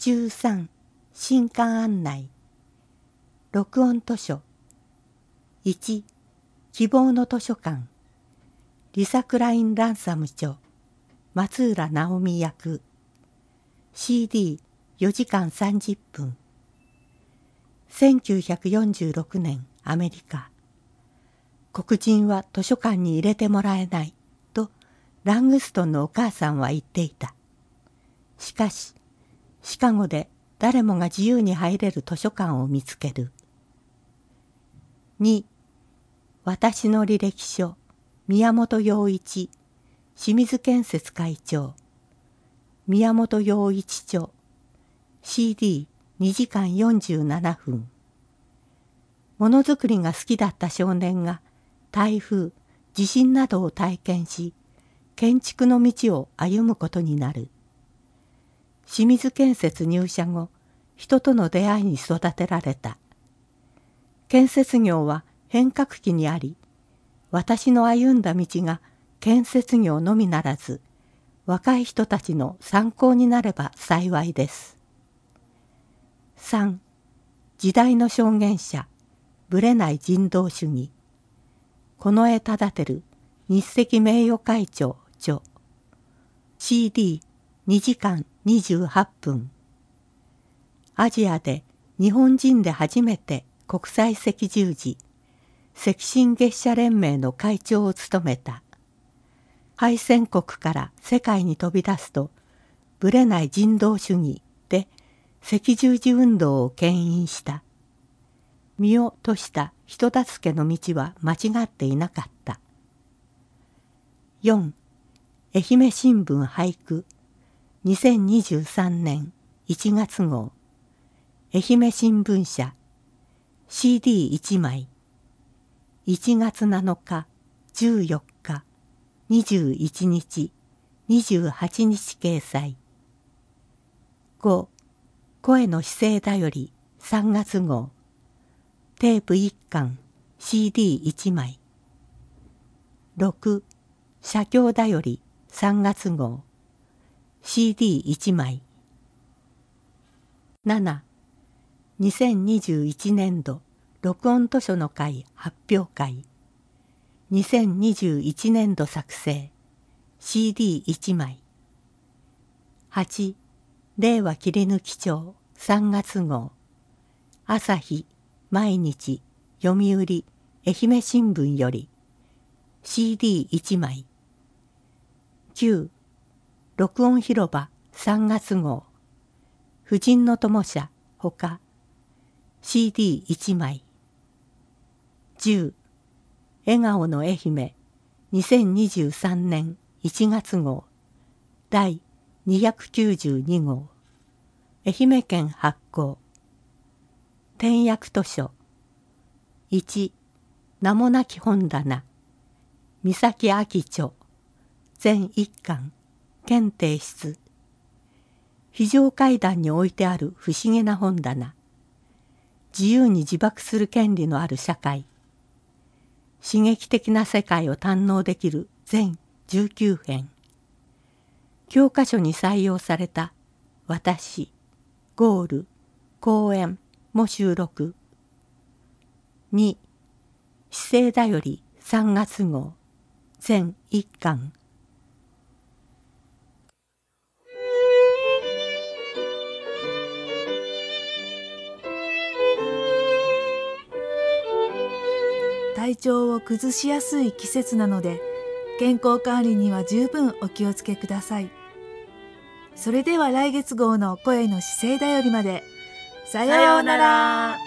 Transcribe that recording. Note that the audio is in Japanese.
13新刊案内。録音図書。1希望の図書館。リサ・クライン・ランサム著、松浦直美役。CD4 時間30分。1946年アメリカ。黒人は図書館に入れてもらえないとラングストンのお母さんは言っていた。しかしシカゴで誰もが自由に入れる図書館を見つける。2私の履歴書。宮本洋一清水建設会長。宮本洋一著 CD2 時間47分。ものづくりが好きだった少年が台風、地震などを体験し、建築の道を歩むことになる。清水建設入社後、人との出会いに育てられた。建設業は変革期にあり、私の歩んだ道が建設業のみならず、若い人たちの参考になれば幸いです。3時代の証言者、ぶれない人道主義。近衛忠輝日赤名誉会長著 CD2 時間28分。アジアで日本人で初めて国際赤十字赤新月社連盟の会長を務めた。敗戦国から世界に飛び出すとぶれない人道主義で赤十字運動を牽引した。身を賭した人助けの道は間違っていなかった。4愛媛新聞俳句2023年1月号。愛媛新聞社 CD1 枚。1月7日、14日、21日、28日掲載。5声の姿勢だより3月号。テープ1巻 CD1 枚。6写経だより3月号。CD1 枚。7 2021年度録音図書の会発表会。2021年度作成 CD1 枚。8令和切り抜き帳3月号。朝日、毎日、読売、愛媛新聞より CD1 枚。9録音広場3月号。婦人の友社ほか CD1 枚。10笑顔の愛媛2023年1月号。第292号。愛媛県発行。点訳図書。1名もなき本棚。三崎明著。全1巻。検定室。非常階段に置いてある不思議な本棚。自由に自爆する権利のある社会。刺激的な世界を堪能できる全19編。教科書に採用された私、ゴール、講演も収録。2姿勢だより3月号。全1巻。 体調を崩しやすい季節なので、健康管理には十分お気をつけください。それでは来月号の声の姿勢だよりまで。さようなら。